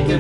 making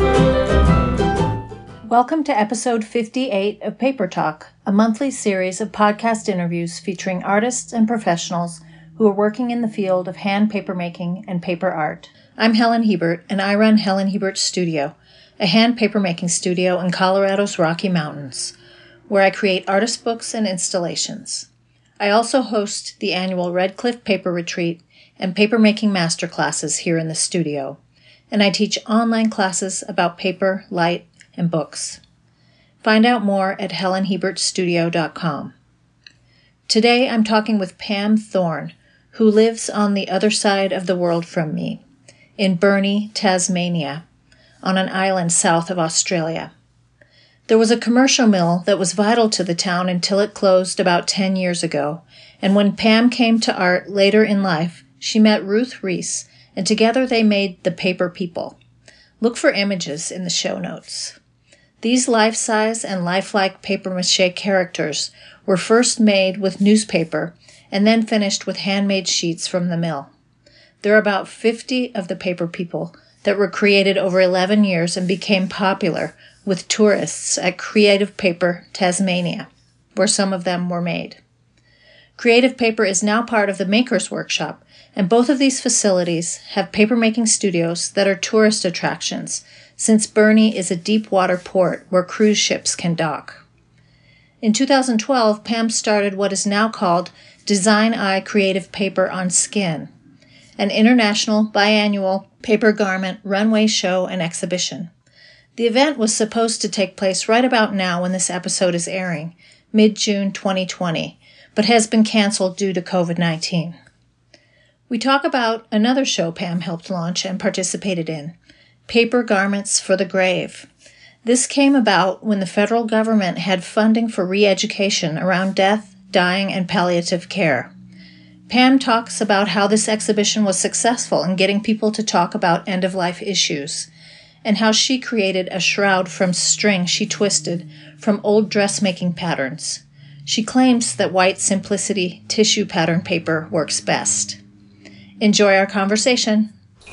paper. Welcome to episode 58 of Paper Talk, a monthly series of podcast interviews featuring artists and professionals who are working in the field of hand papermaking and paper art. I'm Helen Hebert, and I run Helen Hebert Studio, a hand papermaking studio in Colorado's Rocky Mountains, where I create artist books and installations. I also host the annual Red Cliff Paper Retreat and papermaking masterclasses here in the studio, and I teach online classes about paper, light, and books. Find out more at helenhebertstudio.com. Today I'm talking with Pam Thorne, who lives on the other side of the world from me, in Burnie, Tasmania, on an island south of Australia. There was a commercial mill that was vital to the town until it closed about 10 years ago, and when Pam came to art later in life, she met Ruth Reese, and together they made The Paper People. Look for images in the show notes. These life-size and lifelike papier-mâché characters were first made with newspaper and then finished with handmade sheets from the mill. There are about 50 of the Paper People that were created over 11 years and became popular with tourists at Creative Paper Tasmania, where some of them were made. Creative Paper is now part of the Makers Workshop, and both of these facilities have papermaking studios that are tourist attractions, since Burnie is a deep-water port where cruise ships can dock. In 2012, Pam started what is now called Design Eye Creative Paper on Skin, an international biannual paper garment runway show and exhibition. The event was supposed to take place right about now when this episode is airing, mid-June 2020, but has been canceled due to COVID-19. We talk about another show Pam helped launch and participated in, Paper Garments for the Grave. This came about when the federal government had funding for re-education around death, dying, and palliative care. Pam talks about how this exhibition was successful in getting people to talk about end-of-life issues, and how she created a shroud from string she twisted from old dressmaking patterns. She claims that white simplicity tissue pattern paper works best. Enjoy our conversation.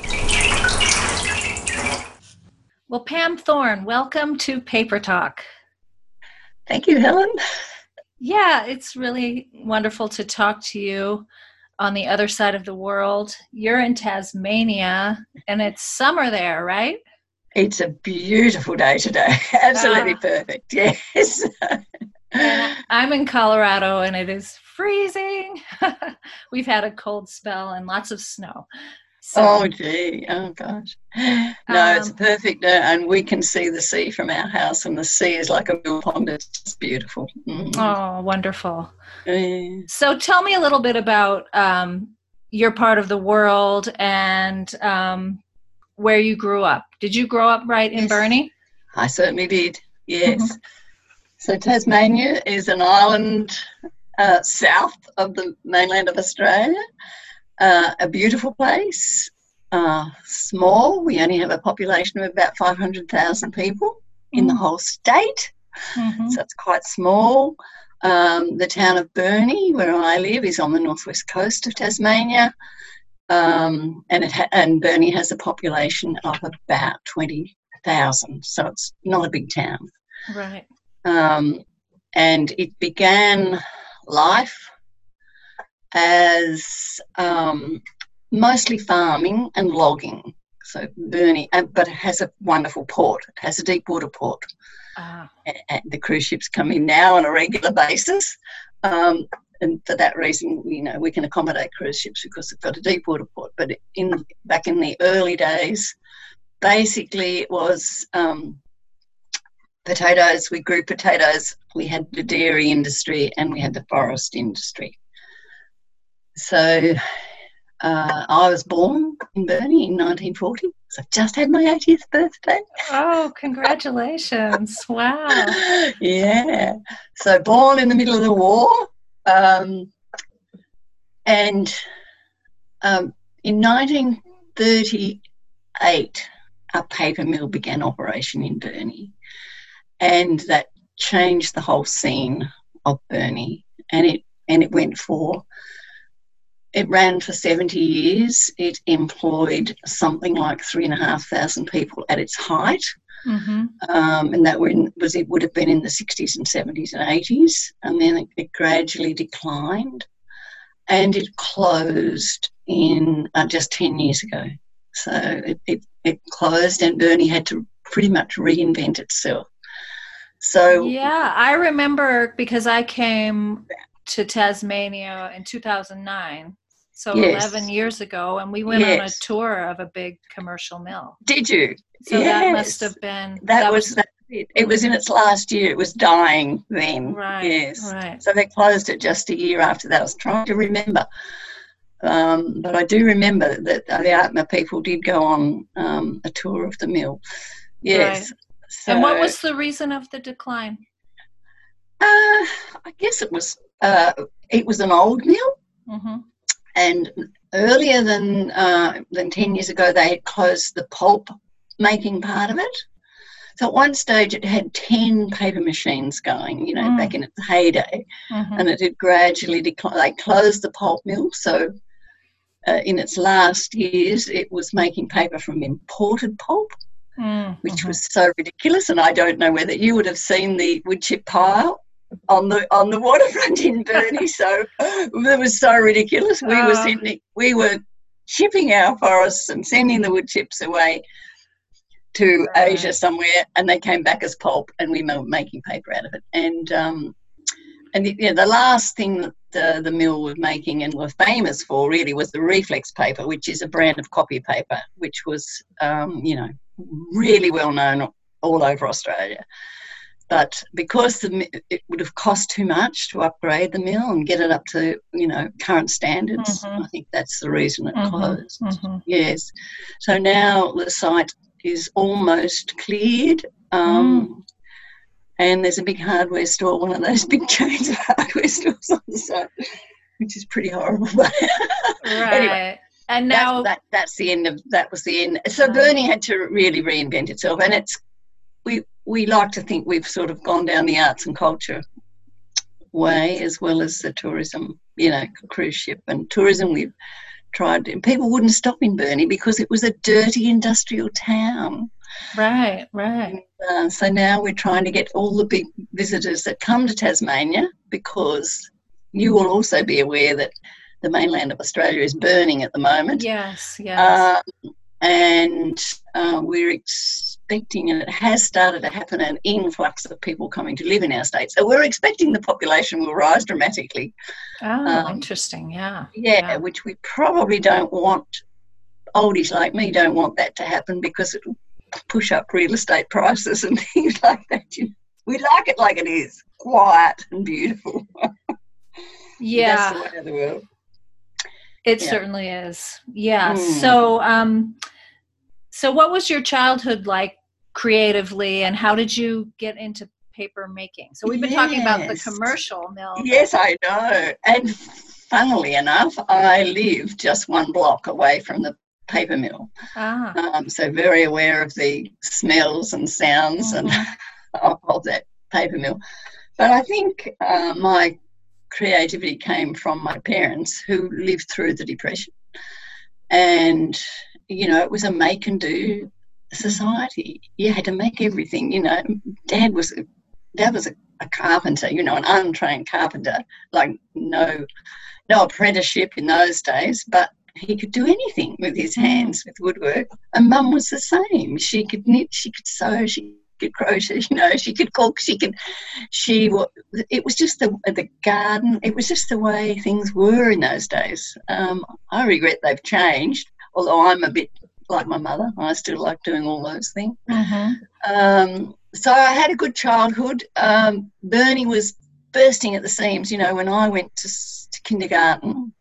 Well, Pam Thorne, welcome to Paper Talk. Thank you, Helen. Yeah, it's really wonderful to talk to you on the other side of the world. You're in Tasmania, and it's summer there, right? It's a beautiful day today. Absolutely perfect, yes. And I'm in Colorado, and it is freezing. We've had a cold spell and lots of snow. So, oh, gee. Oh, gosh. No, it's a perfect day, and we can see the sea from our house, and the sea is like a mill pond. It's just beautiful. Mm. Oh, wonderful. So tell me a little bit about your part of the world and where you grew up. Did you grow up right in Burnie? I certainly did, yes. Mm-hmm. So Tasmania is an island south of the mainland of Australia, a beautiful place, small. We only have a population of about 500,000 people in the whole state, so it's quite small. The town of Burnie, where I live, is on the northwest coast of Tasmania. And Burnie has a population of about 20,000, so it's not a big town. Right. And it began life as mostly farming and logging. So Burnie, but it has a wonderful port. It has a deep water port. And the cruise ships come in now on a regular basis. And for that reason, we can accommodate cruise ships because they've got a deep water port. But back in the early days, basically it was potatoes. We grew potatoes. We had the dairy industry and we had the forest industry. So I was born in Burnie in 1940. So I just had my 80th birthday. Oh, congratulations. Wow. Yeah. So born in the middle of the war. And in 1938, a paper mill began operation in Burnie, and that changed the whole scene of Burnie. And it went for it ran for 70 years. It employed something like 3,500 people at its height. Mm-hmm. And that it would have been in the 60s and 70s and 80s, and then it gradually declined, and it closed in just 10 years ago. So it closed, and Burnie had to pretty much reinvent itself. So yeah, I remember because I came to Tasmania in 2009, so yes, 11 years ago, and we went on a tour of a big commercial mill. Did you? So that must have been that was it. It was in its last year. It was dying then. Right. Yes. Right. So they closed it just a year after that. I was trying to remember, but I do remember that the ARTMA people did go on a tour of the mill. Yes. Right. So, and what was the reason of the decline? I guess it was an old mill, Mm-hmm. and earlier than 10 years ago, they had closed the pulp making part of it. So at one stage it had 10 paper machines going, back in its heyday, and it had gradually declined. They closed the pulp mill, so in its last years it was making paper from imported pulp, which was so ridiculous. And I don't know whether you would have seen the wood chip pile on the waterfront in Burnie. So it was so ridiculous. We were shipping our forests and sending the wood chips away to Asia somewhere, and they came back as pulp, and we were making paper out of it. And the last thing that the mill was making and were famous for really was the reflex paper, which is a brand of copy paper, which was really well known all over Australia. But because it would have cost too much to upgrade the mill and get it up to current standards, I think that's the reason it closed. Yes. So now the site is almost cleared, and there's a big hardware store, one of those big chains of hardware stores on the site, which is pretty horrible. But anyway, and now that's the end of that. Was the end. So Burnie had to really reinvent itself, and we like to think we've sort of gone down the arts and culture way as well as the tourism, cruise ship and tourism. We've tried, and people wouldn't stop in Burnie because it was a dirty industrial town. Right. So now we're trying to get all the big visitors that come to Tasmania, because you will also be aware that the mainland of Australia is burning at the moment. Yes. And we're expecting, and it has started to happen, an influx of people coming to live in our state. So we're expecting the population will rise dramatically. Oh, interesting. Yeah. Yeah, which we probably don't want. Oldies like me don't want that to happen, because it will push up real estate prices and things like that. We like it like it is, quiet and beautiful. Yeah. That's the way of the world. It certainly is. Yeah. So what was your childhood like creatively, and how did you get into paper making? So we've been talking about the commercial mill. Yes, I know. And funnily enough, I live just one block away from the paper mill. So very aware of the smells and sounds and of that paper mill. But I think my creativity came from my parents, who lived through the Depression, and it was a make and do society. You had to make everything. Dad was a carpenter, an untrained carpenter, like no apprenticeship in those days, but he could do anything with his hands, with woodwork. And Mum was the same. She could knit, she could sew, she could crochet, she could cook, it was just the garden. It was just the way things were in those days. I regret they've changed, although I'm a bit like my mother. I still like doing all those things. So I had a good childhood. Burnie was bursting at the seams. When I went to kindergarten,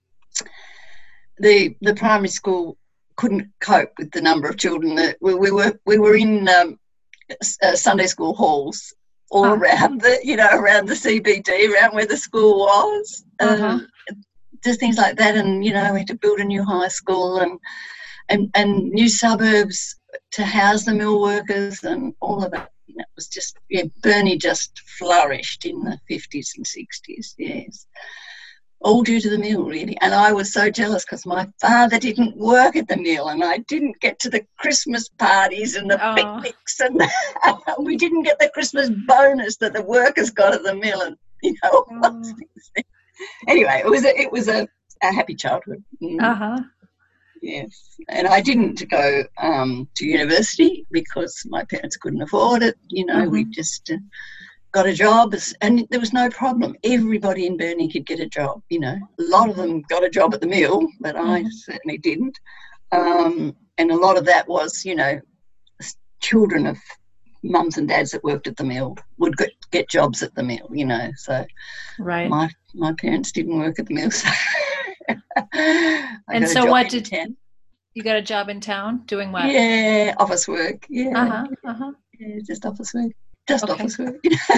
the primary school couldn't cope with the number of children that we were in Sunday school halls all around around the CBD, around where the school was. Just things like that, and we had to build a new high school and new suburbs to house the mill workers and all of that. It was just, Burnie just flourished in the 50s and 60s, yes. all due to the mill, really. And I was so jealous because my father didn't work at the mill, and I didn't get to the Christmas parties and the picnics, and we didn't get the Christmas bonus that the workers got at the mill, and anyway, it was a happy childhood. Yes, and I didn't go to university because my parents couldn't afford it. We just got a job, and there was no problem. Everybody in Burnie could get a job. A lot of them got a job at the mill, but I certainly didn't. And a lot of that was, children of mums and dads that worked at the mill would get jobs at the mill. So right. My parents didn't work at the mill, so. And so what did you got a job in town doing what? Yeah, office work. Yeah. Yeah, just office work. Office work.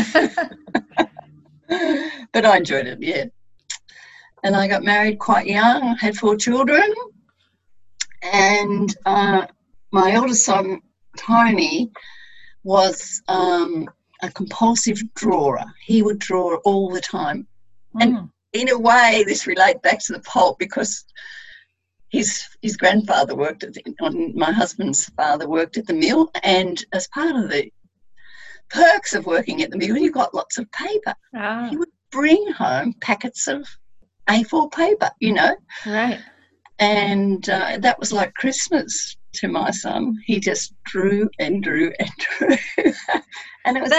But I enjoyed it, yeah. And I got married quite young, had 4 children, and my eldest son, Tony, was a compulsive drawer. He would draw all the time. And in a way, this relates back to the pulp because his grandfather worked my husband's father worked at the mill, and as part of the perks of working at the mill, you got lots of paper. He would bring home packets of A4 paper, Right. And that was like Christmas to my son. He just drew and drew and drew. And it was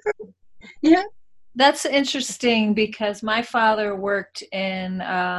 That's interesting because my father worked in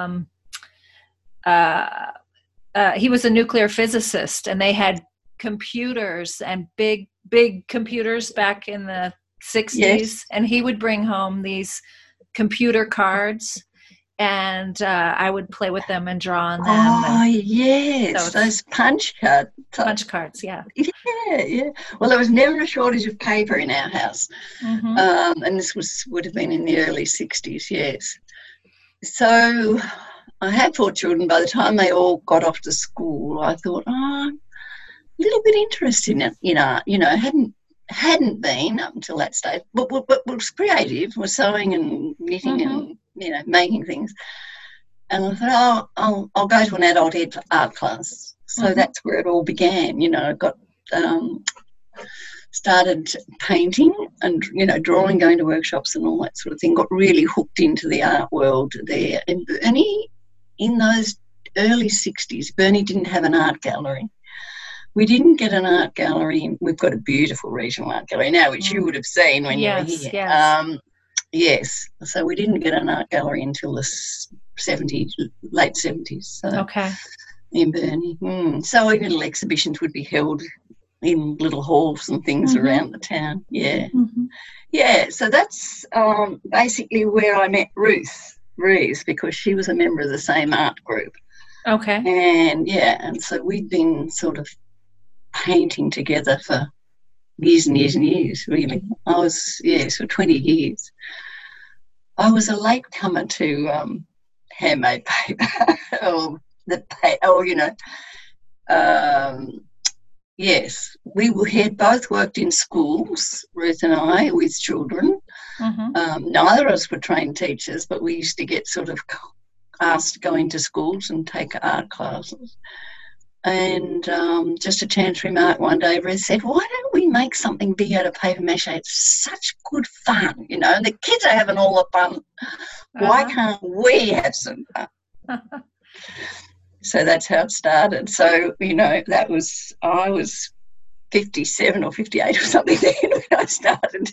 he was a nuclear physicist, and they had computers and big computers back in the 60s. Yes. And he would bring home these computer cards, and I would play with them and draw on them. Oh, yes, those punch cards. Punch cards, yeah. Yeah. Well, there was never a shortage of paper in our house. And this would have been in the early 60s, yes. So I had 4 children. By the time they all got off to school, I thought, I'm a little bit interested in it. Hadn't been up until that stage, but was creative, was sewing and knitting and making things. And I thought, I'll go to an adult art class. So that's where it all began. I got started painting and drawing, going to workshops and all that sort of thing. Got really hooked into the art world there. And Burnie, in those early 60s, Burnie didn't have an art gallery. We didn't get an art gallery. We've got a beautiful regional art gallery now, which you would have seen when you were here. Yes. Yes. So we didn't get an art gallery until the late 70s. So okay. In Burnie. So little exhibitions would be held in little halls and things around the town. Yeah. Yeah. So that's basically where I met Ruth Rees, because she was a member of the same art group. Okay. And so we'd been sort of painting together for years and years and years, really. I was, for 20 years. I was a latecomer to handmade paper, yes. We had both worked in schools, Ruth and I, with children. Neither of us were trained teachers, but we used to get sort of asked to go into schools and take art classes. And just a chance remark one day, Ruth said, why don't we make something big out of paper mache? It's such good fun, and the kids are having all the fun. Why can't we have some fun? So that's how it started. So, I was 57 or 58 or something then when I started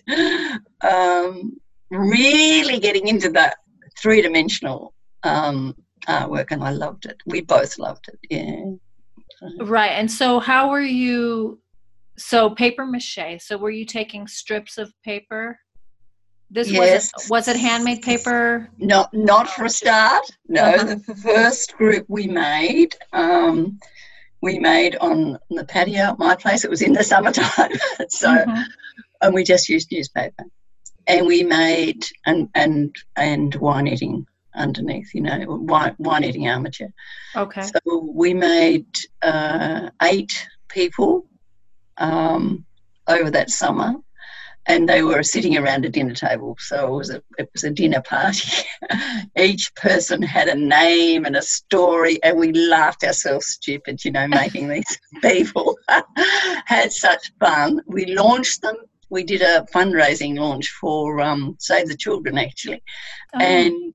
really getting into that 3-dimensional artwork, and I loved it. We both loved it, yeah. Right. And so how were you, paper mache, so were you taking strips of paper? Yes. Was it handmade paper? Not for a start. No, the first group we made on the patio at my place. It was in the summertime. And we just used newspaper. And we made and wine netting underneath, wine netting armature. Okay. So we made 8 people over that summer. and they were sitting around a dinner table. So it was a dinner party. Each person had a name and a story, and we laughed ourselves stupid, making these people. Had such fun. We launched them. We did a fundraising launch for Save the Children, actually. Oh. And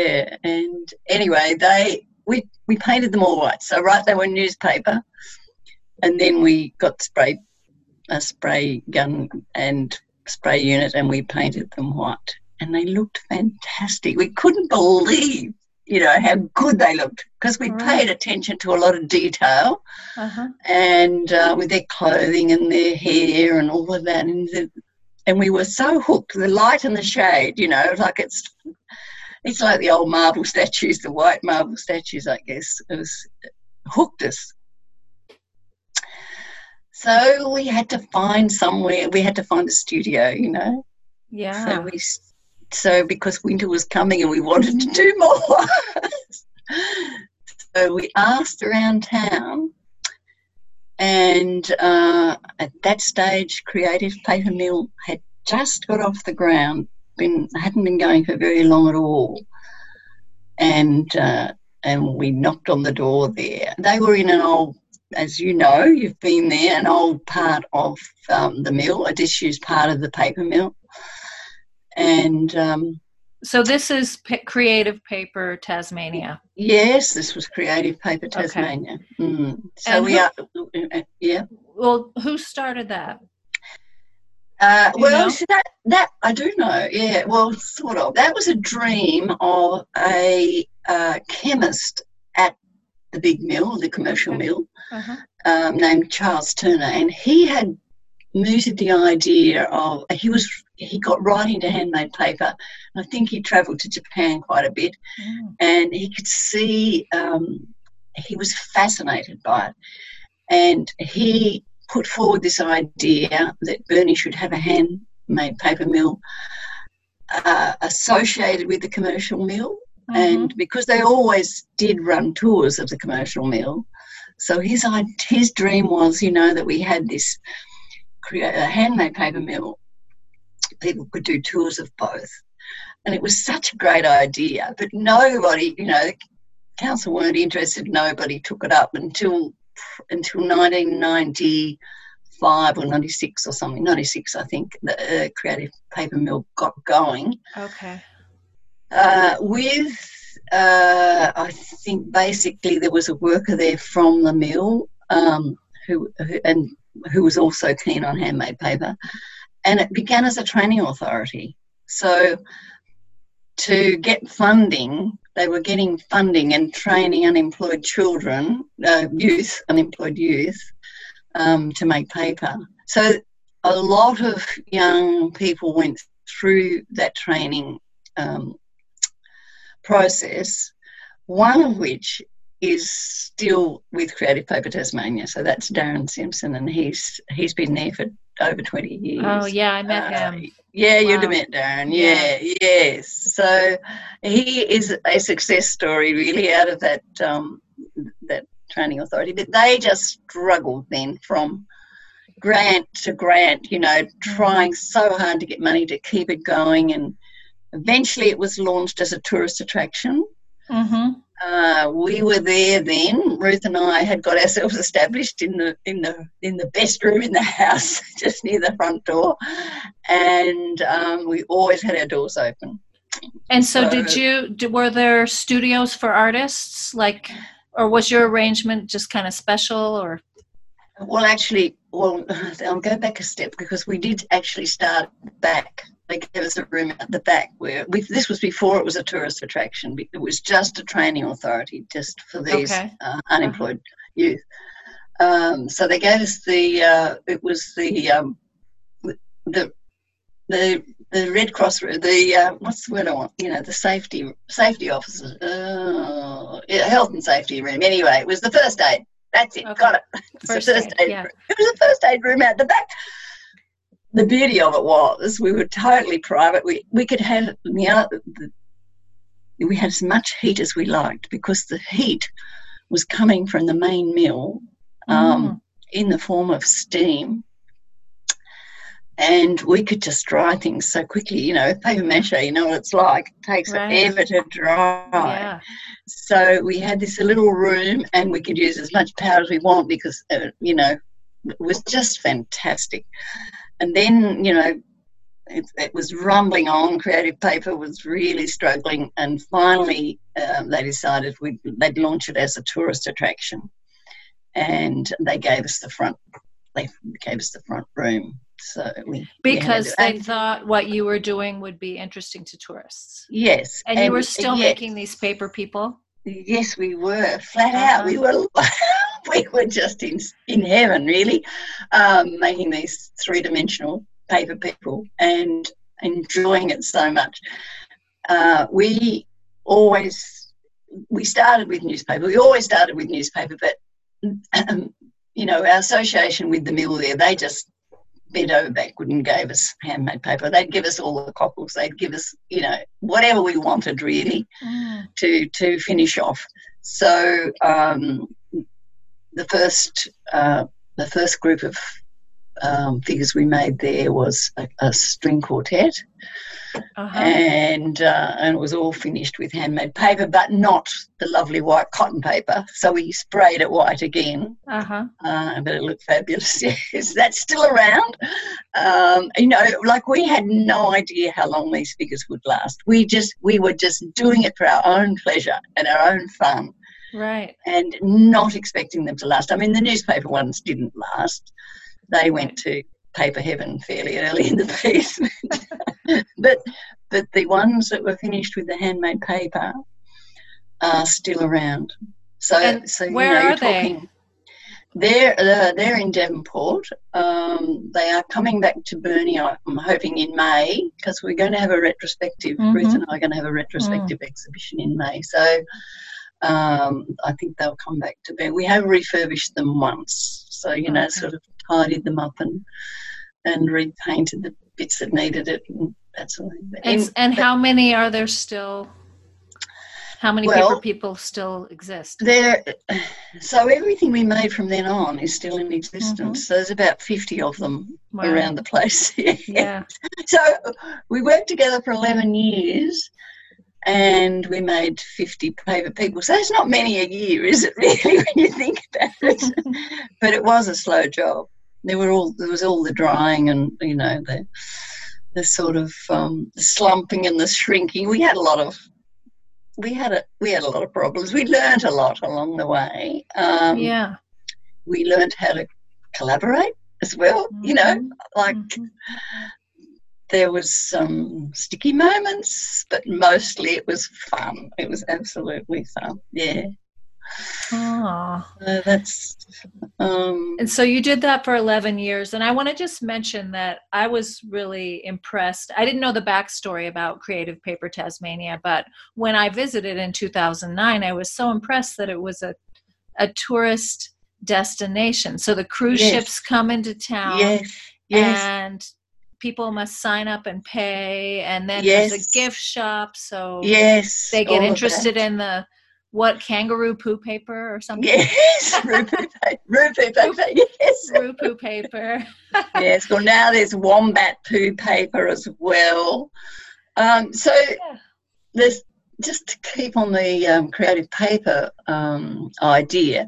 anyway, we painted them all white. So they were newspaper, and then we got a spray gun and spray unit, and we painted them white, and they looked fantastic. We couldn't believe, how good they looked, because we paid attention to a lot of detail, and with their clothing and their hair and all of that, and we were so hooked. The light and the shade, like it's like the old marble statues, the white marble statues, I guess. It hooked us. So we had to find somewhere. We had to find a studio, Yeah. So because winter was coming and we wanted to do more. So we asked around town, and at that stage, Creative Paper Mill had just got off the ground, hadn't been going for very long at all, and we knocked on the door there. They were in an old, as you know, you've been there, an old part of the mill, a disused part of the paper mill. And so this is Creative Paper Tasmania. Yes, this was Creative Paper Tasmania. Okay. So yeah. Well, who started that? So that I do know. Yeah, well, sort of. That was a dream of a chemist at the big mill, the commercial mill, named Charles Turner, and he had mooted the idea of, he got right into handmade paper. I think he travelled to Japan quite a bit, and he could see, he was fascinated by it, and he put forward this idea that Burnie should have a handmade paper mill associated with the commercial mill. And because they always did run tours of the commercial mill, so his dream was, that we had this handmade paper mill. People could do tours of both. And it was such a great idea, but nobody, the council weren't interested. Nobody took it up until 1995 or 96 or something. 96, I think, the Creative Paper Mill got going. Okay. I think basically there was a worker there from the mill who was also keen on handmade paper, and it began as a training authority. So to get funding, they were getting funding and training unemployed children, unemployed youth, to make paper. So a lot of young people went through that training process, one of which is still with Creative Paper Tasmania. So that's Darren Simpson, and he's been there for over 20 years. Oh, yeah, I met him. Yeah, wow. You'd have met Darren. Yeah, yes. So he is a success story, really, out of that training authority. But they just struggled then from grant to grant, trying so hard to get money to keep it going, and eventually it was launched as a tourist attraction. We were there then. Ruth and I had got ourselves established in the best room in the house, just near the front door, and we always had our doors open. And so were there studios for artists, or was your arrangement just kind of special, or? Well, I'll go back a step, because we did actually start back. They gave us a room at the back where this was before it was a tourist attraction. It was just a training authority, just for these unemployed youth. So they gave us the Red Cross, what's the word I want? The safety officers, health and safety room. Anyway, it was the first aid. That's it. Okay. Got it. First aid. Yeah. It was a first aid room out the back. The beauty of it was we were totally private. We could have we had as much heat as we liked, because the heat was coming from the main mill in the form of steam. And we could just dry things so quickly, paper mache, you know what it's like. It takes forever to dry. Yeah. So we had this little room and we could use as much power as we want because, it was just fantastic. And then, it was rumbling on. Creative Paper was really struggling. And finally, they decided they'd launch it as a tourist attraction. And they gave us the front room. So because they thought what you were doing would be interesting to tourists. Yes. And you were still making these paper people? Yes, we were. Flat out. We were just in heaven, really, making these three-dimensional paper people and enjoying it so much. We started with newspaper. We always started with newspaper, but, our association with the mill there, they just bent over backward and gave us handmade paper. They'd give us all the cockles. They'd give us, whatever we wanted really to finish off. So the first group of figures we made there was a string quartet, and it was all finished with handmade paper, but not the lovely white cotton paper. So we sprayed it white again, but it looked fabulous. Yes, that's still around. We had no idea how long these figures would last. We were just doing it for our own pleasure and our own fun. Right. And not expecting them to last. I mean, the newspaper ones didn't last. They went to paper heaven fairly early in the piece. but the ones that were finished with the handmade paper are still around. So where are they? They're in Devonport. They are coming back to Burnie, I'm hoping, in May, because we're going to have a retrospective. Ruth and I are going to have a retrospective exhibition in May. So I think they'll come back to Burnie. We have refurbished them once, so sort of tidied them up and repainted the bits that needed it and that sort of thing. And how many are there still? How many paper people still exist? So everything we made from then on is still in existence. So there's about 50 of them around the place. Yeah. So we worked together for 11 years. And we made 50 paper people. So it's not many a year, is it really, when you think about it? But it was a slow job. There was all the drying and, the sort of the slumping and the shrinking. We had a lot of problems. We learned a lot along the way. We learned how to collaborate as well, there was some sticky moments, but mostly it was fun. It was absolutely fun. Yeah. That's. And so you did that for 11 years, and I want to just mention that I was really impressed. I didn't know the backstory about Creative Paper Tasmania, but when I visited in 2009, I was so impressed that it was a tourist destination. So the cruise ships come into town, and people must sign up and pay, and then there's a gift shop, so they get interested in the kangaroo poo paper or something. Yes, roo poo paper. Yes, roo poo paper. Yes. Well, now there's wombat poo paper as well. There's just to keep on the creative paper idea.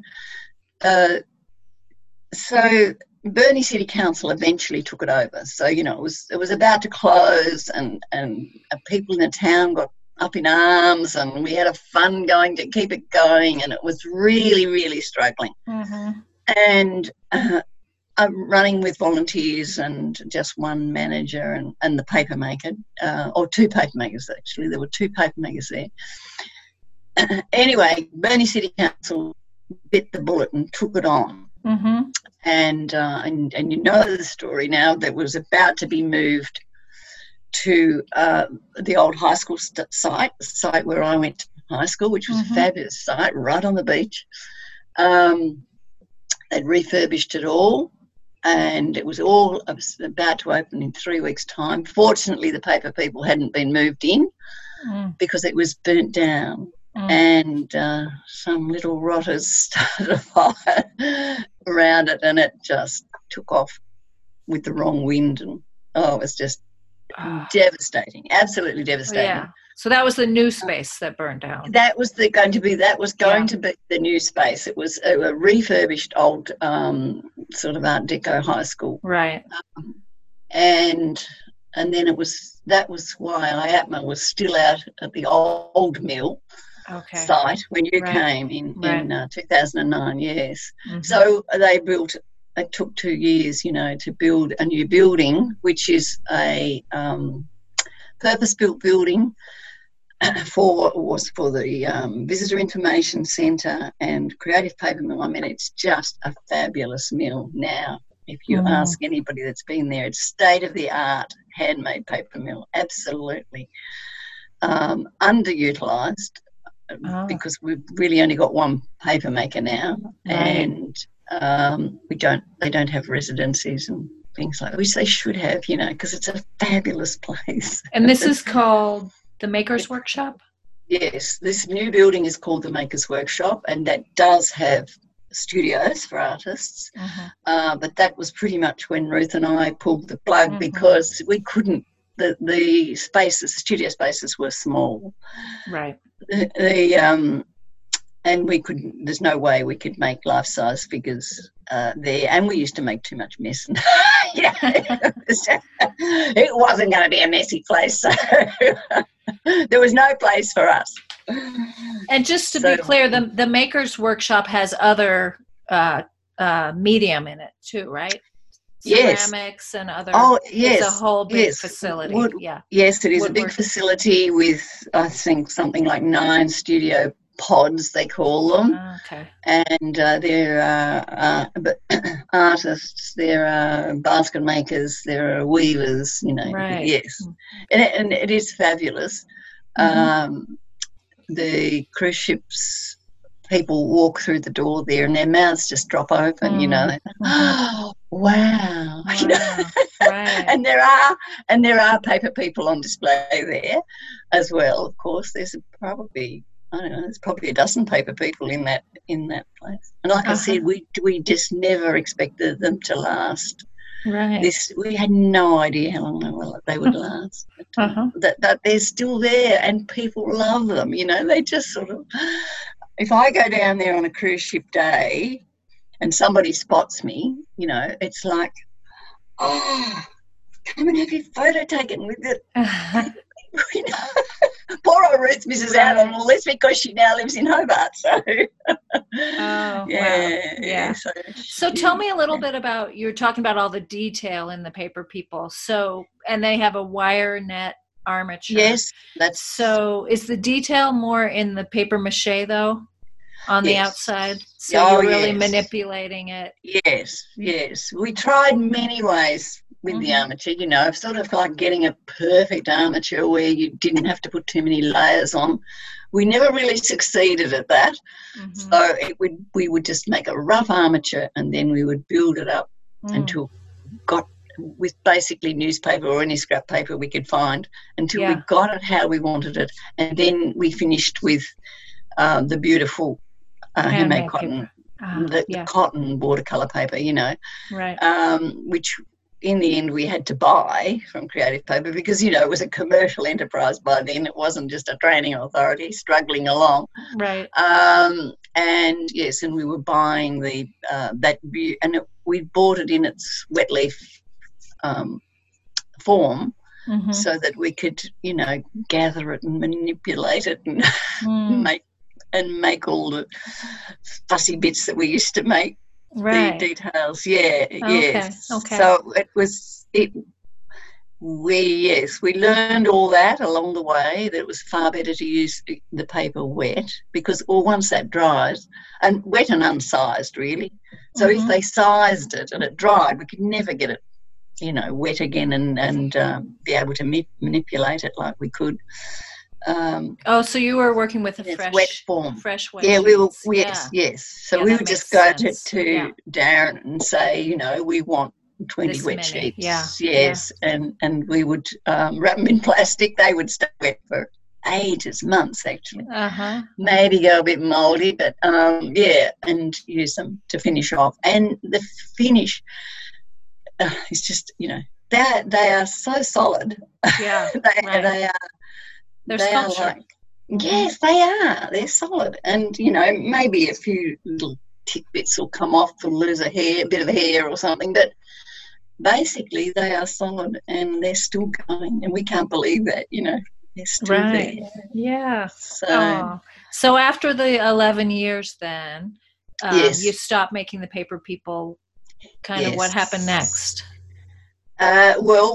So Burnie City Council eventually took it over. So, it was about to close and people in the town got up in arms and we had a fund going to keep it going, and it was really, really struggling. And running with volunteers and just one manager and the paper maker, or two paper makers actually. There were two paper makers there. Anyway, Burnie City Council bit the bullet and took it on. And you know the story now, that was about to be moved to the old high school site, the site where I went to high school, which was a fabulous site right on the beach. They'd refurbished it all, and it was about to open in 3 weeks' time. Fortunately, the paper people hadn't been moved in because it was burnt down. And some little rotters started a fire around it, and it just took off with the wrong wind and it was just Ah, devastating, absolutely devastating. yeah. So that was the new space that burned down. That was going to be the new space. It was a refurbished old sort of Art Deco high school, Right. and then that was why IAPMA was still out at the old mill Okay. site when you Right. came in Right. 2009. Yes, Mhm. so they built. It took 2 years, to build a new building, which is a purpose-built building for the Visitor Information Centre and Creative Paper Mill. I mean, it's just a fabulous mill now. If you ask anybody that's been there, it's state-of-the-art handmade paper mill, absolutely. Underutilised because we've really only got one paper maker now, and they don't have residencies and things like that, which they should have, because it's a fabulous place. And this is called the Makers Workshop? Yes, this new building is called the Makers Workshop, and that does have studios for artists. But that was pretty much when Ruth and I pulled the plug because we couldn't. The spaces, the studio spaces were small. Right. And we couldn't. There's no way we could make life-size figures there, and we used to make too much mess. It wasn't going to be a messy place, so there was no place for us. And just to be clear, the Makers Workshop has other medium in it too, right? Ceramics and other. Oh, yes. It's a whole big facility. Yes, it is a big facility with, I think, something like 9 studio pods, they call them. Okay. And there are artists, there are basket makers, there are weavers, Right. Yes. And it is fabulous. The cruise ships, people walk through the door there and their mouths just drop open, Oh, wow. Right. And there are paper people on display there as well. Of course, there's probably a dozen paper people in that place. And like I said, we just never expected them to last. Right. We had no idea how long they would last. That they're still there and people love them. They just sort of. If I go down there on a cruise ship day and somebody spots me, it's like, oh, come and have your photo taken with it. Poor old Ruth misses out on all this because she now lives in Hobart. So, wow. Yeah. So tell me a little bit about, you're talking about all the detail in the paper people. So, and they have a wire net armature. Yes. So is the detail more in the paper mache though? On the outside? So you're really manipulating it? Yes. We tried many ways with the armature, sort of like getting a perfect armature where you didn't have to put too many layers on. We never really succeeded at that. So we would just make a rough armature and then we would build it up until with basically newspaper or any scrap paper we could find until we got it how we wanted it. And then we finished with the beautiful handmade cotton, the cotton watercolour paper, Right. Which in the end we had to buy from Creative Paper because, it was a commercial enterprise by then. It wasn't just a training authority struggling along. Right. And yes, and we were buying we bought it in its wet leaf form so that we could, gather it and manipulate it and make all the fussy bits that we used to make. Right. The details, yes. Okay. So we learned all that along the way, that it was far better to use the paper wet because once that dries, and wet and unsized really. So if they sized it and it dried, we could never get it, wet again and be able to manipulate it like we could. So you were working with a fresh wet form. Fresh wet. Yeah, sheets. we were. Yes. So we would just go to Darren and say, we want 20 This wet many. sheets. Yeah. Yes, and we would wrap them in plastic. They would stay wet for ages, months actually. Maybe go a bit mouldy, but and use them to finish off. And the finish is just, they are so solid. Yeah, right. They are. They're They are sculpture. like, yes, they are. They're solid, and maybe a few little tidbits will come off and lose a bit of hair or something, but basically they are solid and they're still going, and we can't believe that. They're still Right. there. Yeah. So, So after the 11 years, then yes, you stopped making the paper people. Kind of what yes. happened next? Well,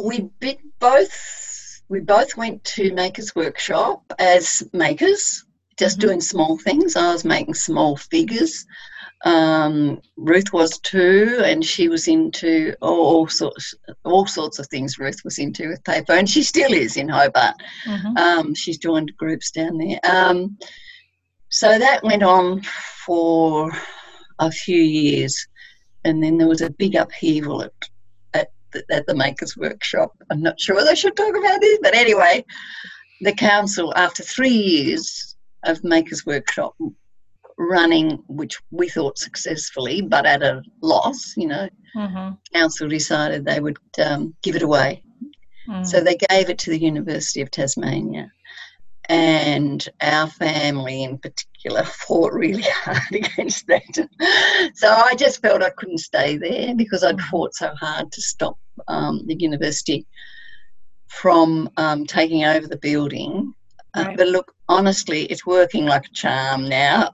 we both went to Makers Workshop as makers, just doing small things. I was making small figures. Ruth was too, and she was into all sorts of things. Ruth was into with paper, and she still is in Hobart. She's joined groups down there. So that went on for a few years, and then there was a big upheaval at the Makers Workshop. I'm not sure whether I should talk about this, but anyway, the council, after 3 years of Makers Workshop running, which we thought successfully, but at a loss, council decided they would give it away. So they gave it to the University of Tasmania. And our family in particular fought really hard against that. So I just felt I couldn't stay there because I'd fought so hard to stop the university from taking over the building. Right. But look, honestly, it's working like a charm now.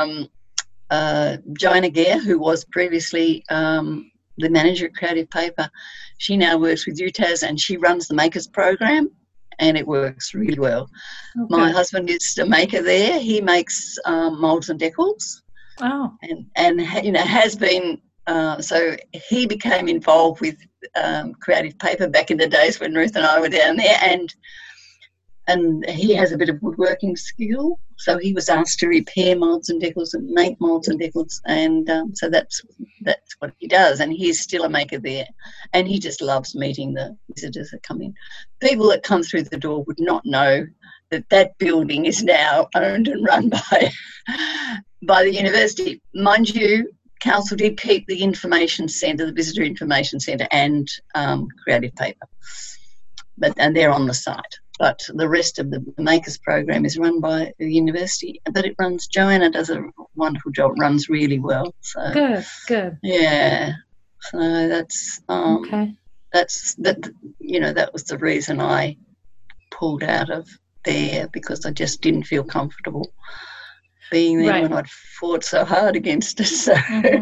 Joanna Gare, who was previously the manager at Creative Paper, she now works with UTAS and she runs the Makers program. And it works really well. Okay. My husband is a maker there. He makes moulds and decals. Oh. And has been, so he became involved with Creative Paper back in the days when Ruth and I were down there, and he has a bit of woodworking skill. So he was asked to repair moulds and decals and make moulds and decals, and so that's what he does. And he's still a maker there, and he just loves meeting the visitors that come in. People that come through the door would not know that building is now owned and run by the university. Mind you, council did keep the information centre, the visitor information centre, and Creative Paper, and they're on the site. But the rest of the Makers program is run by the university. But Joanna does a wonderful job, runs really well. So Good. Yeah. So that's okay. That was the reason I pulled out of there, because I just didn't feel comfortable being there when I'd fought so hard against it. So.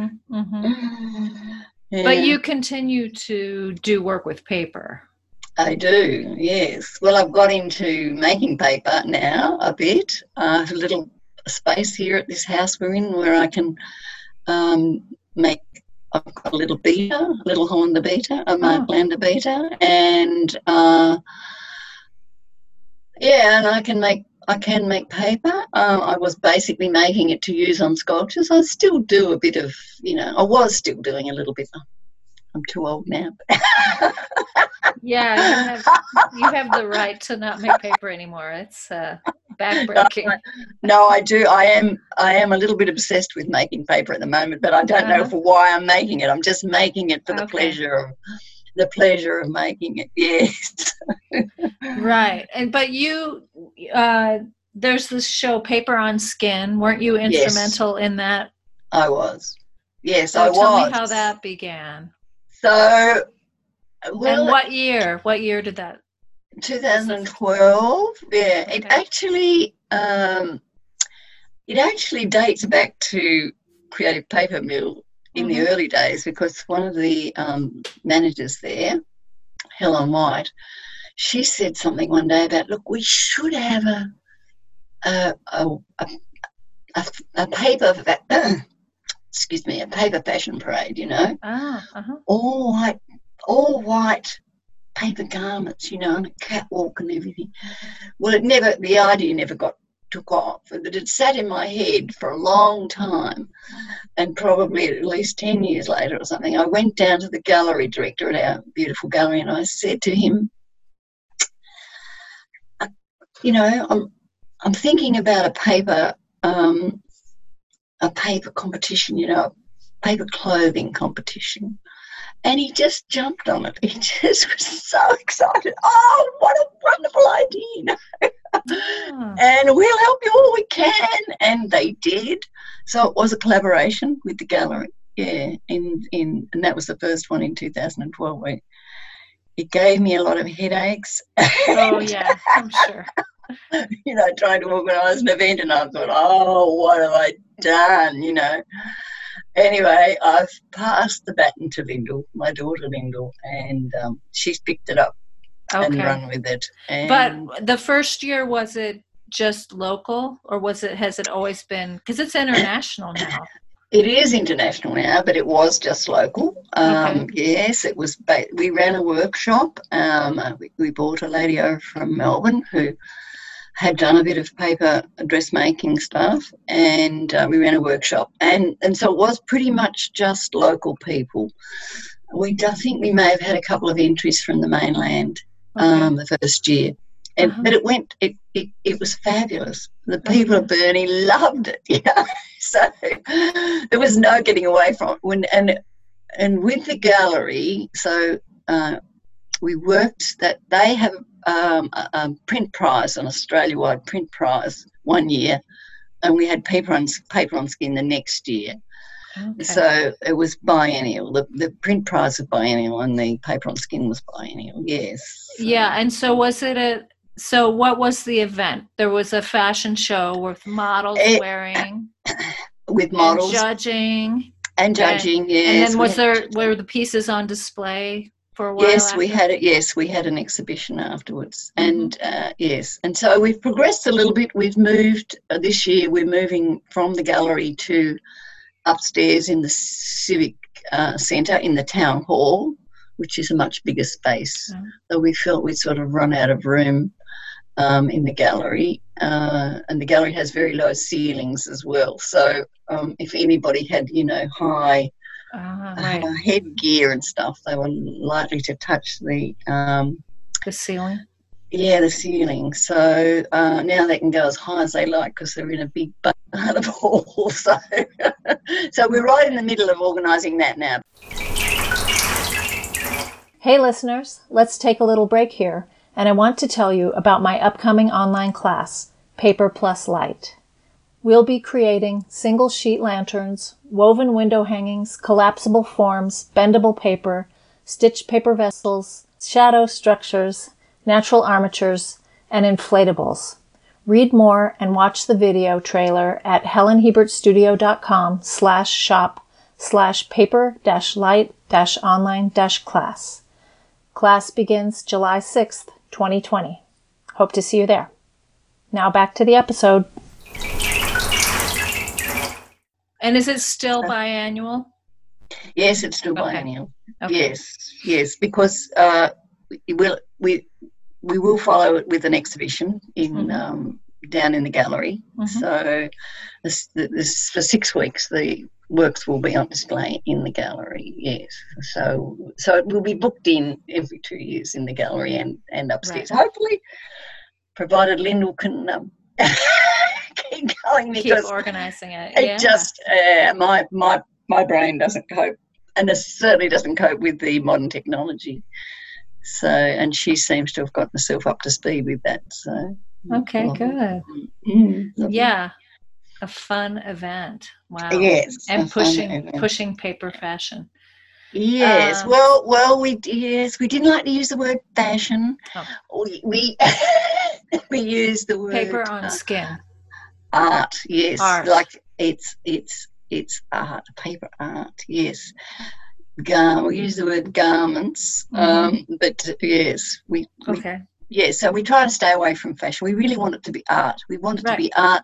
Yeah. But you continue to do work with paper. I do, yes. Well, I've got into making paper now a bit. I have a little space here at this house we're in where I can make. I've got a little beater, a little Hollander beater, a Marklander beater, and and I can make paper. I was basically making it to use on sculptures. I still do a bit of, I was still doing a little bit. I'm too old now. Yeah, you have the right to not make paper anymore. It's backbreaking. No, I do. I am a little bit obsessed with making paper at the moment, but I don't know for why I'm making it. I'm just making it for the pleasure of making it. Yes. Right. But you there's this show Paper on Skin. Weren't you instrumental in that? I was. Yes, so I was. Tell me how that began. So, and what year? What year did that? 2012. Yeah, okay. It actually dates back to Creative Paper Mill in the early days, because one of the managers there, Helen White, she said something one day about, look, we should have a paper. Excuse me, a paper fashion parade, all white paper garments, on a catwalk and everything. Well, the idea never took off, but it sat in my head for a long time, and probably at least 10 years later or something, I went down to the gallery director at our beautiful gallery and I said to him, I'm thinking about a paper competition, a paper clothing competition. And he just jumped on it. He just was so excited. Oh, what a wonderful idea. Ah. And we'll help you all we can. And they did. So it was a collaboration with the gallery. Yeah. And that was the first one in 2012. It gave me a lot of headaches. Oh, yeah, I'm sure. Trying to organise an event, and I thought, oh, what have I done, Anyway, I've passed the baton to Lyndall, my daughter Lyndall, and she's picked it up and run with it. And but the first year, was it just local, or has it always been, because it's international now? It is international now, but it was just local. Yes, it was. We ran a workshop. We brought a lady over from Melbourne who had done a bit of paper dressmaking stuff, and we ran a workshop. And so it was pretty much just local people. I think we may have had a couple of entries from the mainland the first year. But it was fabulous. The people of Burnie loved it, So there was no getting away from it. And with the gallery, so we worked that they have a print prize, an Australia-wide print prize one year, and we had paper on skin the next year. Okay. So it was biennial. The print prize was biennial, and the paper on skin was biennial. Yes. Yeah, and so So what was the event? There was a fashion show with models wearing, with models, and judging. Yes. And then were the pieces on display for a while? Yes, after? We had an exhibition afterwards, and yes, and so we've progressed a little bit. We've moved this year. We're moving from the gallery to upstairs in the civic centre in the town hall, which is a much bigger space. So we felt we'd sort of run out of room in the gallery, and the gallery has very low ceilings as well. So if anybody had, high headgear and stuff, they were likely to touch the ceiling. Yeah, the ceiling. So now they can go as high as they like because they're in a big part of hall. So we're right in the middle of organising that now. Hey listeners, let's take a little break here, and I want to tell you about my upcoming online class, Paper Plus Light. We'll be creating single sheet lanterns, woven window hangings, collapsible forms, bendable paper, stitched paper vessels, shadow structures, natural armatures, and inflatables. Read more and watch the video trailer at helenhiebertstudio.com/shop/paper-light-online-class. Class begins July 6th, 2020. Hope to see you there. Now back to the episode. And is it still biannual? Yes, it's still biannual. Okay. Yes, because we will follow it with an exhibition in down in the gallery. So this for 6 weeks the works will be on display in the gallery. Yes, so it will be booked in every 2 years in the gallery and upstairs. Right. Hopefully, provided Lyndall can keep going, keep organising it. It just my brain doesn't cope, and it certainly doesn't cope with the modern technology. So, and she seems to have gotten herself up to speed with that. So, okay, good. Yeah, a fun event. Wow. Yes, and pushing paper fashion. Yes. Well, we didn't like to use the word fashion. Oh. We use the word paper on skin. Art. Yes. Art. Like it's art, paper art. Yes. We use the word garments, but yes, we so we try to stay away from fashion. We really want it to be art. We want it to be art.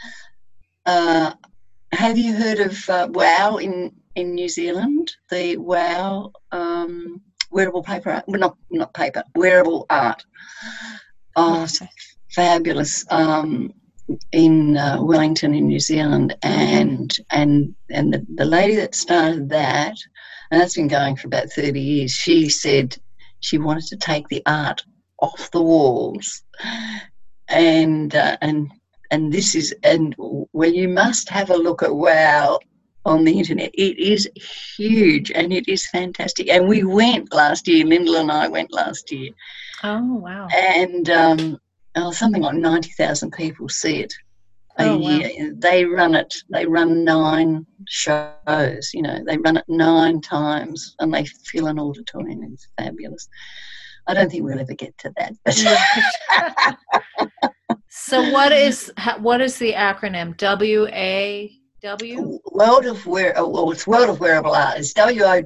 Have you heard of WOW in New Zealand? The WOW wearable paper art. Well, not paper, wearable art. Oh, it's fabulous. In Wellington in New Zealand, and the lady that started that, and that's been going for about 30 years, she said she wanted to take the art off the walls, and this is, and well, you must have a look at WOW on the internet. It is huge and it is fantastic. And we went last year, Lyndall and I went last year. Oh, wow. And something like 90,000 people see it a year. Wow. They run 9 shows, you know, they run it 9 times and they fill an auditorium. It's fabulous. I don't think we'll ever get to that. So what is the acronym? WAW? World of it's World of Wearable Art. It's WOW.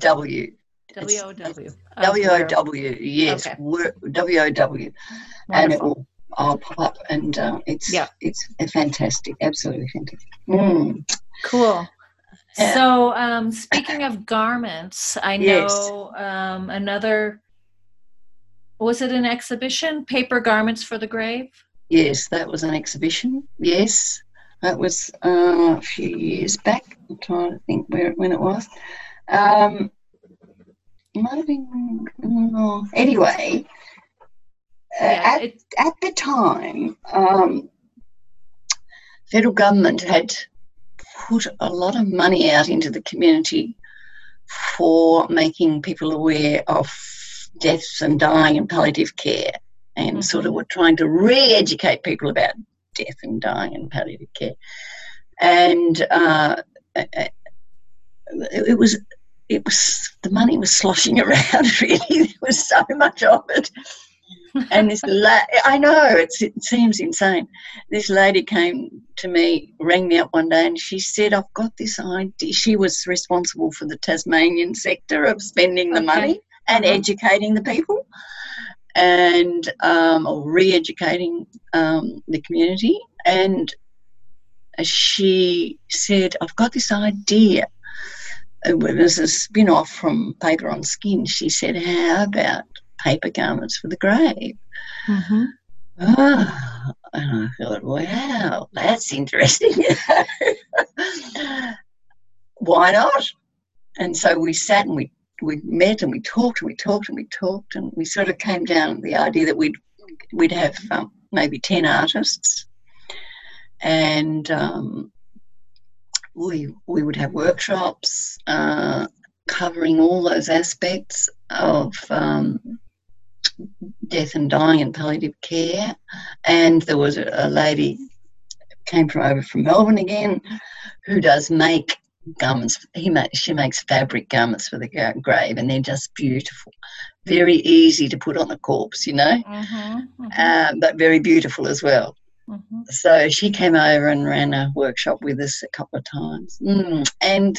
WOW, yes. Okay. WOW. And it will pop up and it's fantastic, absolutely fantastic. Cool. Yeah. So speaking of garments, I know another, was it an exhibition, Paper Garments for the Grave? Yes, that was an exhibition. Yes, that was a few years back. I'm trying to think when it was. It might have been, anyway, at the time, federal government had put a lot of money out into the community for making people aware of deaths and dying and palliative care, and sort of were trying to re-educate people about death and dying and palliative care. And it was the money was sloshing around, really. There was so much of it. And this I know, it seems insane. This lady came to me, rang me up one day, and she said, I've got this idea. She was responsible for the Tasmanian sector of spending the money and educating the people and or re-educating the community. And she said, I've got this idea. It was a spin-off from Paper on Skin. She said, how about paper garments for the grave? And I thought, wow, that's interesting. Why not? And so we sat and we met and we talked and we talked and we talked, and we sort of came down to the idea that we'd have maybe 10 artists, and we would have workshops covering all those aspects of death and dying and palliative care. And there was a lady came over from Melbourne again who does make garments. She makes fabric garments for the grave, and they're just beautiful, very easy to put on a corpse, you know, but very beautiful as well. So she came over and ran a workshop with us a couple of times, and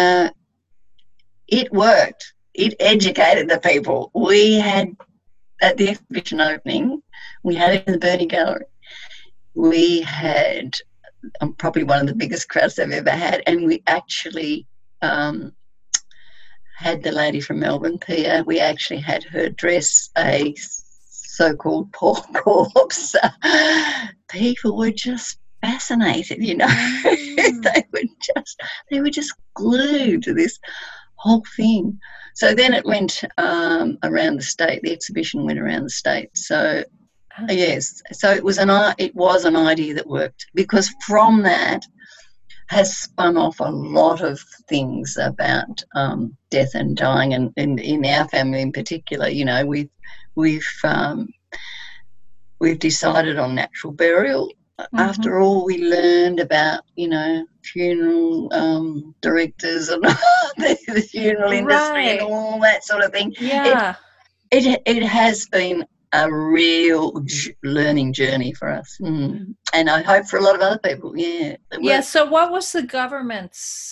it worked. It educated the people. We had, at the exhibition opening, we had it in the Burney Gallery. We had probably one of the biggest crowds they've ever had, and we actually had the lady from Melbourne, Pia, we actually had her dress a so-called poor corpse. People were just fascinated, you know. they were just glued to this whole thing. So then it went around the state. The exhibition went around the state. So yes, so it was an idea that worked, because from that has spun off a lot of things about death and dying, and in our family in particular, you know, we've decided on natural burial. After all we learned about, you know, funeral directors and the funeral industry and all that sort of thing. Yeah. It has been a real learning journey for us. And I hope for a lot of other people, yeah. So what was the government's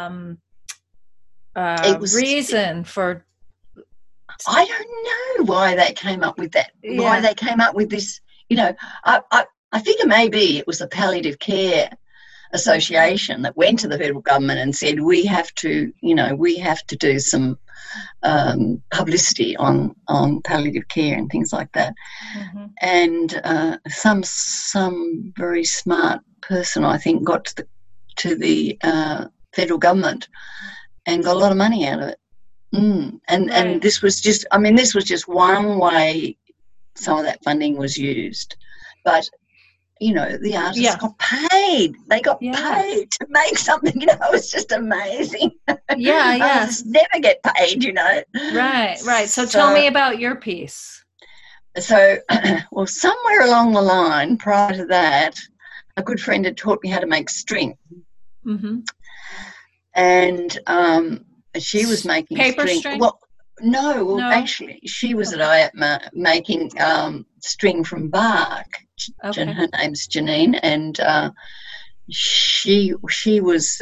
reason for... I don't know why they came up with that, why they came up with this, you know. I figure maybe it was the Palliative Care Association that went to the federal government and said, we have to do some publicity on palliative care and things like that. And some very smart person, I think, got to the federal government and got a lot of money out of it. And this was just one way some of that funding was used, but the artists Yeah. got paid. They got Yeah. paid to make something, it was just amazing. Yeah, yeah. Artists never get paid, Right. So tell me about your piece. So, well, somewhere along the line, prior to that, a good friend had taught me how to make string. Mm-hmm. And she was making paper string? Well, no, No. actually, she was at IAPMA making string from bark. Okay. Her name's Janine, and she was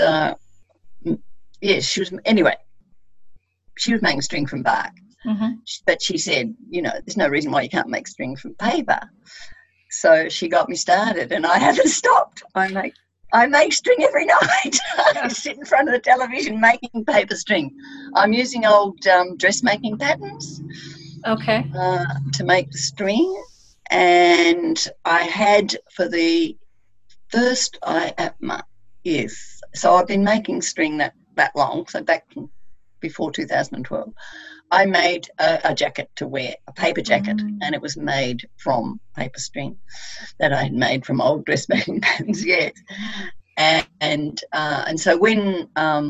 anyway. She was making string from bark, but she said, there's no reason why you can't make string from paper. So she got me started, and I haven't stopped. I make string every night. I sit in front of the television making paper string. I'm using old dressmaking patterns, okay, to make the string. And I had for the first IAPMA, yes. So I've been making string that long, so back before 2012. I made a jacket to wear, a paper jacket, and it was made from paper string that I had made from old dressmaking patterns, yes. And so when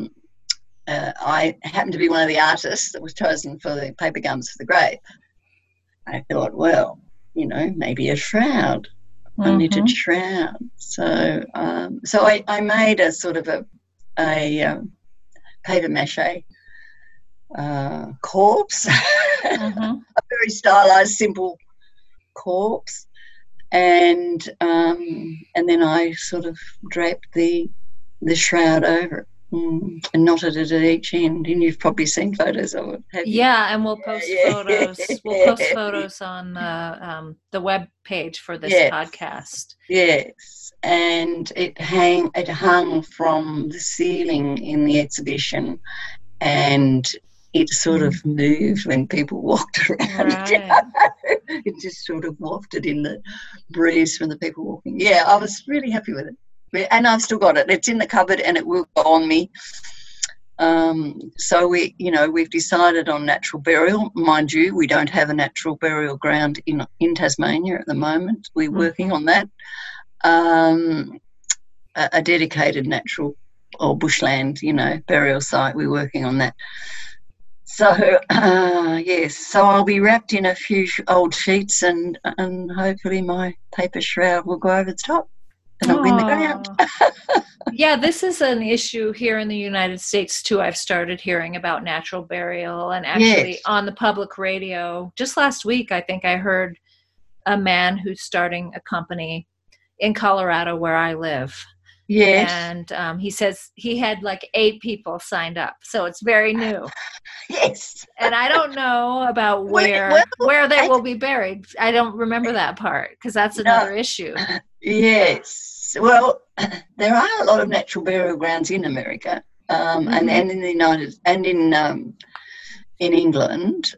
I happened to be one of the artists that was chosen for the paper gums for the grave, I thought, well, maybe a shroud, a knitted shroud. So I made a sort of a paper mache corpse, a very stylized, simple corpse, and then I sort of draped the shroud over it and knotted it at each end. And you've probably seen photos of it, have you? Yeah, and we'll post photos. We'll post photos on the web page for this podcast. Yes, and it hung from the ceiling in the exhibition, and it sort of moved when people walked around. Right. It just sort of wafted in the breeze from the people walking. Yeah, I was really happy with it. And I've still got it. It's in the cupboard and it will go on me. So we've decided on natural burial. Mind you, we don't have a natural burial ground in Tasmania at the moment. We're working on that. A dedicated natural or bushland, burial site. We're working on that. So, yes, so I'll be wrapped in a few old sheets and hopefully my paper shroud will go over the top and I'll be in the ground. Yeah, this is an issue here in the United States too. I've started hearing about natural burial, and actually on the public radio. Just last week, I think I heard a man who's starting a company in Colorado where I live. Yes. And he says he had like 8 people signed up. So it's very new. Yes. And I don't know about where they will be buried. I don't remember that part because that's another issue. Yes. Well, there are a lot of natural burial grounds in America, and in the United and in England.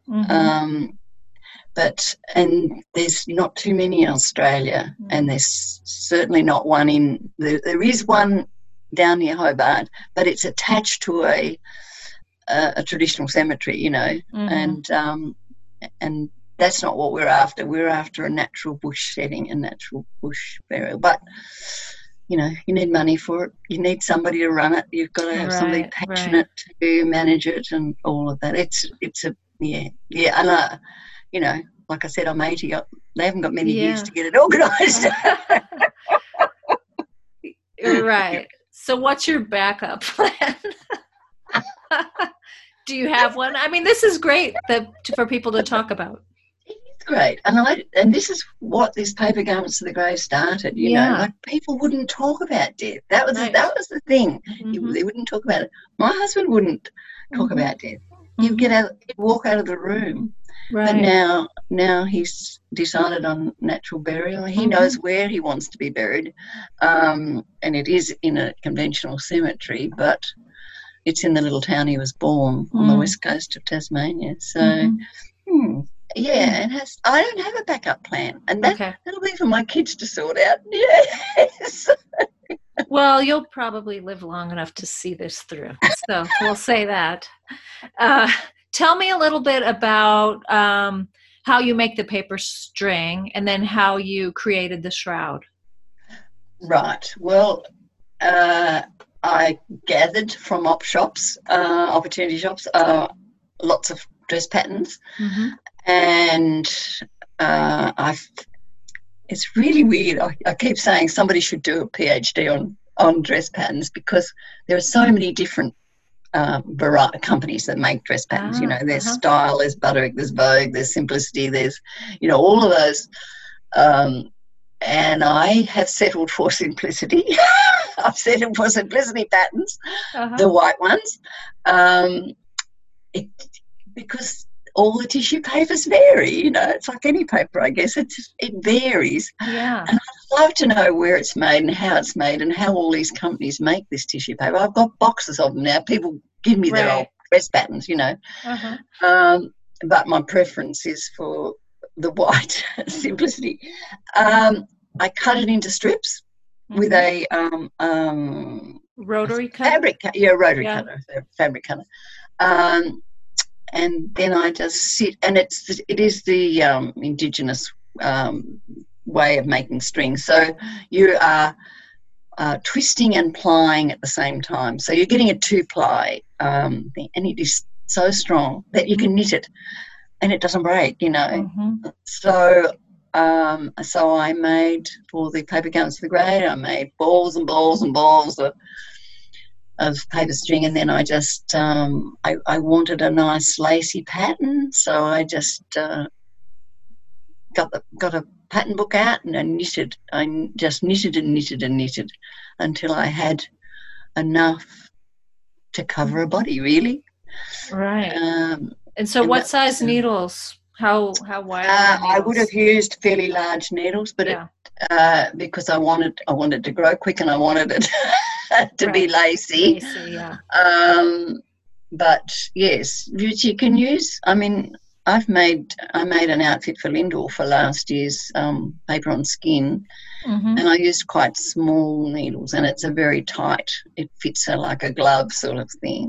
And there's not too many in Australia, and there's certainly not one there is one down near Hobart, but it's attached to a traditional cemetery, and that's not what we're after. We're after a natural bush setting, a natural bush burial. But you need money for it. You need somebody to run it. You've got to have somebody passionate to manage it and all of that. And like I said, I'm 80. They haven't got many years to get it organised. Right. So what's your backup plan? Do you have one? I mean, this is great for people to talk about. It's great. And this is what this Paper Garments to the Grave started, like people wouldn't talk about death. That was the thing. They wouldn't talk about it. My husband wouldn't talk about death. He'd walk out of the room. Right. But now he's decided on natural burial. He knows where he wants to be buried, and it is in a conventional cemetery, but it's in the little town he was born on the west coast of Tasmania. So, and I don't have a backup plan, and that'll be for my kids to sort out. Yes. Well, you'll probably live long enough to see this through, so we'll say that. Tell me a little bit about how you make the paper string and then how you created the shroud. Right. Well, I gathered from opportunity shops, lots of dress patterns, Mm-hmm. and it's really weird. I keep saying somebody should do a PhD on dress patterns because there are so many different companies that make dress patterns. There's Style, there's Butterick, there's Vogue, there's Simplicity, there's, all of those. And I have settled for Simplicity. I've settled for Simplicity patterns, the white ones, because all the tissue papers vary. It's like any paper, I guess. It varies. Yeah. And I'd love to know where it's made and how it's made and how all these companies make this tissue paper. I've got boxes of them now. People give me their old dress patterns, but my preference is for the white Simplicity. I cut it into strips with a rotary cutter. Rotary cutter, fabric cutter. And then I just sit, and it is the indigenous way of making string. So you are twisting and plying at the same time. So you're getting a 2-ply thing, and it is so strong that you can knit it, and it doesn't break. So I made, for the paper garments for the grade, I made balls and balls and balls of paper string, and then I just I wanted a nice lacy pattern, so I just got a pattern book out and I knitted. I just knitted and knitted and knitted until I had enough to cover a body, really. Right. And so, what size needles? How wide? I would have used fairly large needles, but because I wanted to grow quick and I wanted it to be lacy. Yeah. But yes, you can use. I mean, I made an outfit for Lindor for last year's paper on skin, and I used quite small needles, and it's a very tight. It fits like a glove sort of thing,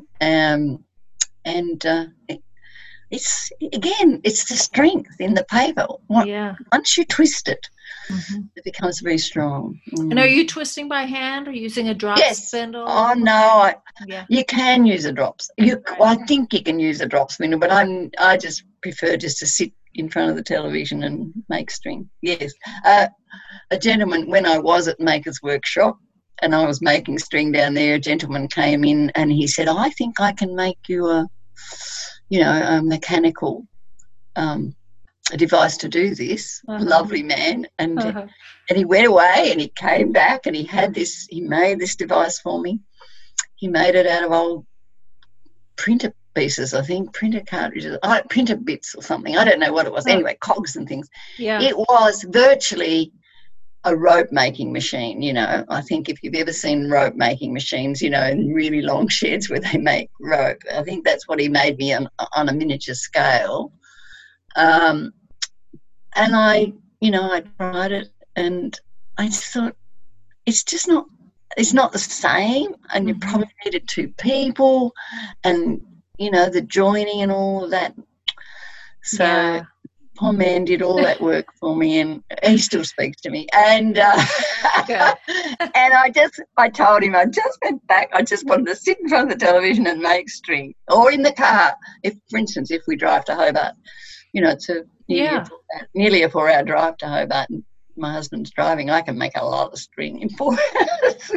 it's the strength in the paper. Once you twist it, it becomes very strong. And are you twisting by hand or using a drop spindle? Oh no, you can use a drop. I think you can use a drop spindle, but I just prefer just to sit in front of the television and make string. Yes, a gentleman, when I was at Maker's Workshop and I was making string down there, a gentleman came in and he said, "I think I can make you a mechanical a device to do this." Lovely man. And he went away and he came back and he made this device for me. He made it out of old printer pieces, I think, printer cartridges, printer bits or something. I don't know what it was. Anyway, cogs and things. Yeah. It was virtually a rope making machine. I think if you've ever seen rope making machines, in really long sheds where they make rope, I think that's what he made me on a miniature scale. And I tried it and I just thought it's not the same, and you probably needed 2 people and the joining and all of that. So poor man did all that work for me, and he still speaks to me. And and I told him I just went back. I just wanted to sit in front of the television and make string, or in the car. For instance, if we drive to Hobart, it's nearly a 4-hour drive to Hobart, and my husband's driving. I can make a lot of string in 4 hours.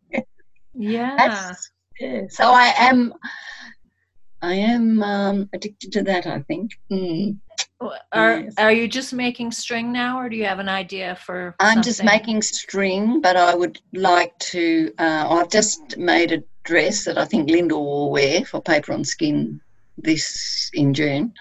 So I am addicted to that, I think. Are you just making string now, or do you have an idea for I'm just making string, but I would like to I've just made a dress that I think Linda will wear for Paper on Skin in June.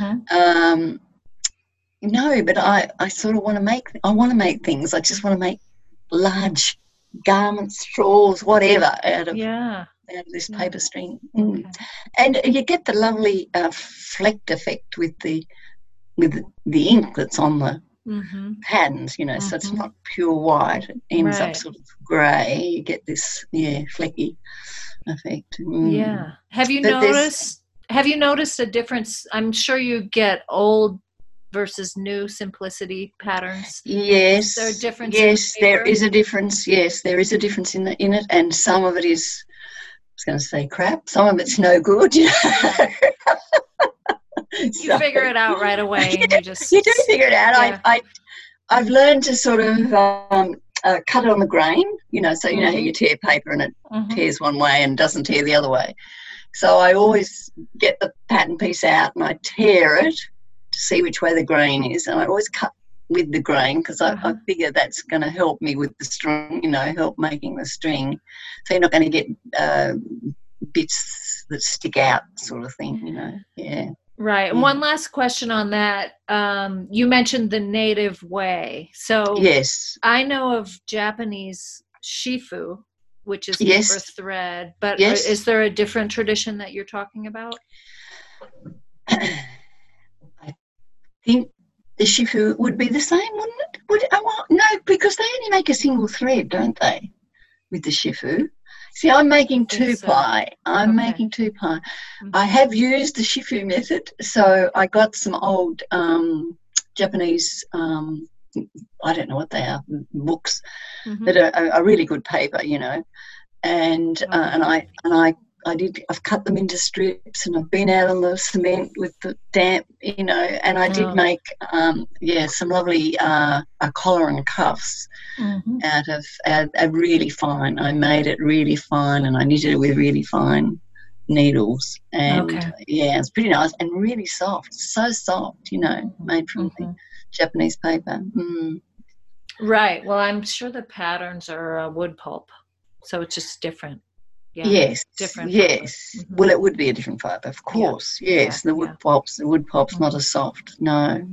No, but I sort of want to make things. I just want to make large garments, shawls, whatever out of this paper string. And you get the lovely flecked effect with the ink that's on the patterns, so it's not pure white. It ends up sort of grey. You get this flecky effect. Have you noticed a difference? I'm sure you get old versus new simplicity patterns? Yes. Is there a difference? Yes, in the there paper? is a difference. Yes, there is a difference in it, and some of it is, I was going to say crap. Some of it's no good. You know? You figure it out right away, and you just you do figure it out. Yeah. I've learned to sort of cut it on the grain. You know, so you know how you tear paper and it tears one way and doesn't tear the other way. So I always get the pattern piece out and I tear it to see which way the grain is, and I always cut with the grain because I figure that's going to help me with the string, you know, help making the string. So you're not going to get bits that stick out, sort of thing, you know. Yeah. Right. And one last question on that. You mentioned the native way. So yes, I know of Japanese shifu, which is yes, paper thread, but yes. is there a different tradition that you're talking about? I think the shifu would be the same, wouldn't it? No, because they only make a single thread, don't they, with the shifu? See, I'm making two-ply. Making two-ply. I have used the shifu method, so I got some old Japanese, I don't know what they are, books that are really good paper, you know, and I've cut them into strips, and I've been out on the cement with the damp, you know, and I did make some lovely a collar and cuffs out of really fine. I made it really fine, and I knitted it with really fine needles, and it's pretty nice and really soft, so soft, you know, made from the Japanese paper. Right. Well, I'm sure the patterns are wood pulp, so it's just different. Yeah. Yes. Different. Yes. Well, it would be a different fibre, of course. Yeah. Yes. The wood pulp's not as soft. No.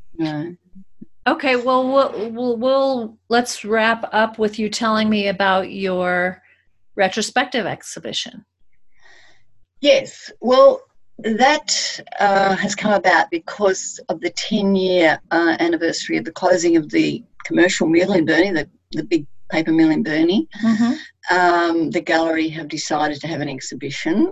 Okay. Well, let's wrap up with you telling me about your retrospective exhibition. Yes. Well, that has come about because of the 10-year anniversary of the closing of the commercial mill in Burnie, the big paper mill in Burnie. The gallery have decided to have an exhibition,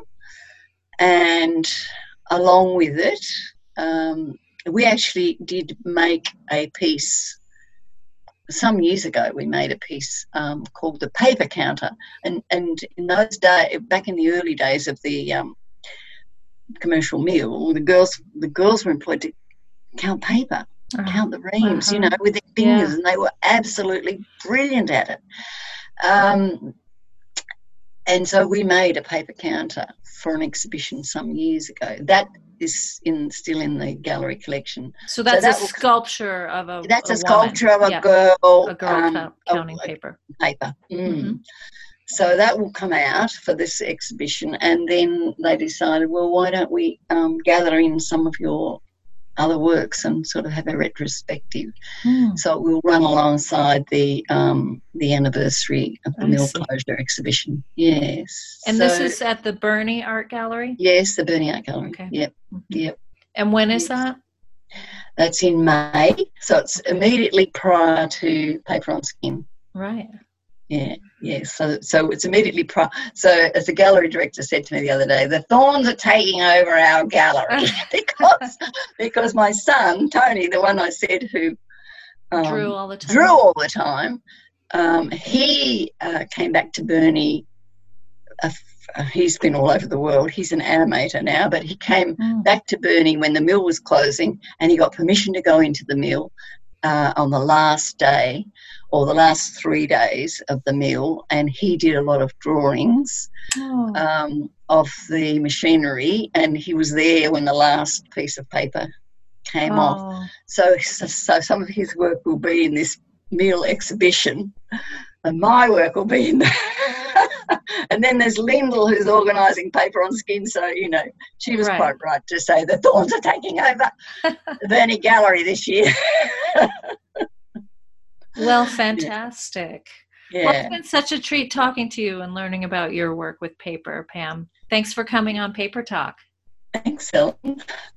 and along with it, we actually did make a piece some years ago. We made a piece called The Paper Counter, and in those days, back in the early days of the commercial mill, the girls were employed to count paper, count the reams, you know, with their fingers, and they were absolutely brilliant at it. And so we made a paper counter for an exhibition some years ago. That is still in the gallery collection. So that's a sculpture of a That's a woman. sculpture of a girl. A girl counting paper. So that will come out for this exhibition, and then they decided, well, why don't we gather in some of your other works and sort of have a retrospective. So it will run alongside the anniversary of the mill closure exhibition. Yes. And this is at the Burnie Art Gallery? Yes, the Burnie Art Gallery. Okay. Yep. And when is that? That's in May. So it's immediately prior to Paper on Skin. Right. Yeah. So it's immediately so as the gallery director said to me the other day, the thorns are taking over our gallery because my son Tony, the one I said who drew all the time, he came back to Burnie. He's been all over the world. He's an animator now, but he came back to Burnie when the mill was closing, and he got permission to go into the mill on the last day or the last 3 days of the mill, and he did a lot of drawings of the machinery, and he was there when the last piece of paper came off. So some of his work will be in this mill exhibition, and my work will be in there. And then there's Lyndall, who's organising Paper on Skin, so, you know, she was quite right to say the thorns are taking over the Burnie Gallery this year. Well, fantastic. Yeah. Well, it's been such a treat talking to you and learning about your work with paper, Pam. Thanks for coming on Paper Talk. Thanks, Ellen.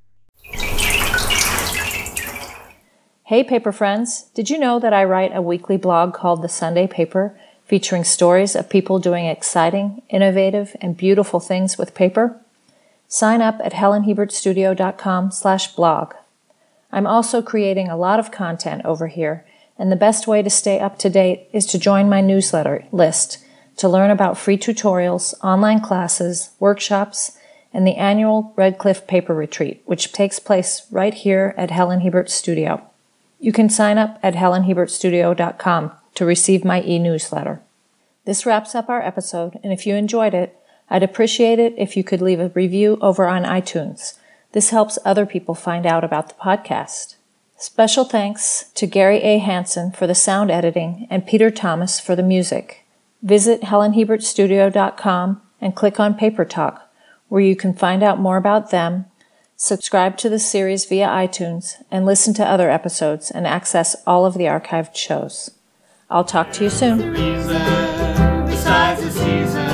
Hey, paper friends. Did you know that I write a weekly blog called The Sunday Paper, featuring stories of people doing exciting, innovative, and beautiful things with paper? Sign up at helenhiebertstudio.com/blog. I'm also creating a lot of content over here, and the best way to stay up to date is to join my newsletter list to learn about free tutorials, online classes, workshops, and the annual Red Cliff Paper Retreat, which takes place right here at Helen Hebert Studio. You can sign up at helenhebertstudio.com to receive my e-newsletter. This wraps up our episode, and if you enjoyed it, I'd appreciate it if you could leave a review over on iTunes. This helps other people find out about the podcast. Special thanks to Gary A. Hansen for the sound editing and Peter Thomas for the music. Visit helenhebertstudio.com and click on Paper Talk, where you can find out more about them, subscribe to the series via iTunes, and listen to other episodes and access all of the archived shows. I'll talk to you soon. The reason, besides the season.